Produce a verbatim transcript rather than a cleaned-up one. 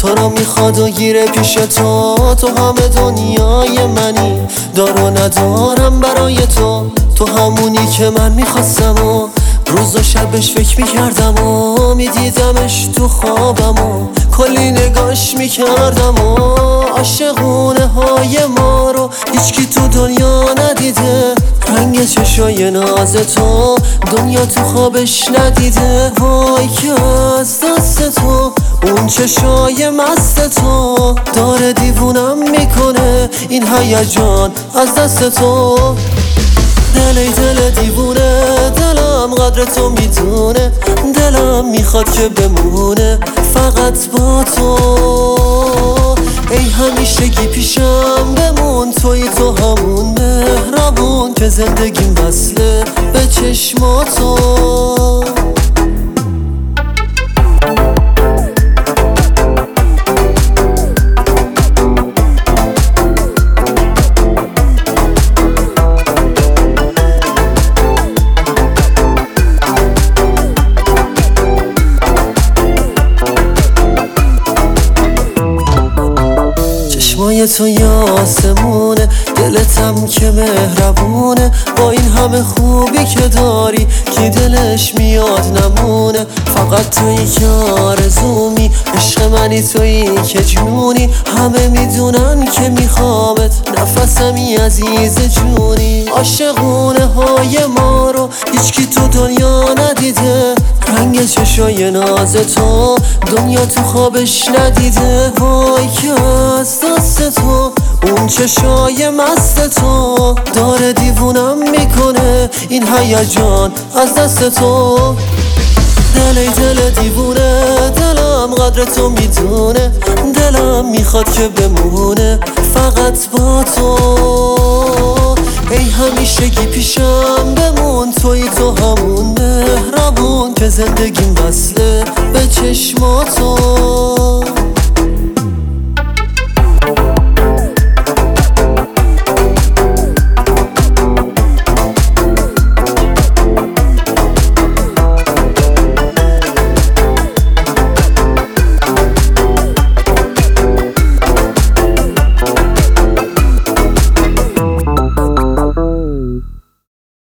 تو رو میخواد و گیره پیش تو، تو همه دنیای منی، دار و ندارم برای تو. تو همونی که من میخواستم و روز و شبش فکر میکردم و میدیدمش تو خوابم و کلی نگاش میکردم و عاشقونه های ما رو هیچکی تو دنیا ندیده، رنگ چشای ناز تو دنیا تو خوابش ندیده. وای که از دست تو اون چشای مست تو داره دیوونم میکنه، این هیجان از دست تو. دل ای دل دیوونه، دلم قدر تو میدونه، دلم میخواد که بمونه فقط با تو. ای همیشگی پیشم بمون، توی تو همون مهربون که زندگیم وصله به چشماتو. چشمای تو یه آسمونه، دلتم که مهربونه، با این همه خوبی که داری کی دلش میاد نمونه. فقط تویی که آرزومی، عشق منی تویی که جنونی، همه میدونن که میخوامت، نفسمی عزیز جونی. عاشقونه های ما رو هیچکی تو دنیا ندیده، رنگ چشای ناز تو دنیا تو خوابش ندیده. وای که از دست تو اون چشای مست تو داره دیوونم میکنه، این هیجان از دست تو. دل ای دل دیوونه، دلم قدر تو میدونه، دلم میخواد که بمونه فقط با تو. ای همیشگی پیشم بمون، توی تو همون مهربون که زندگیم وصله به چشماتو.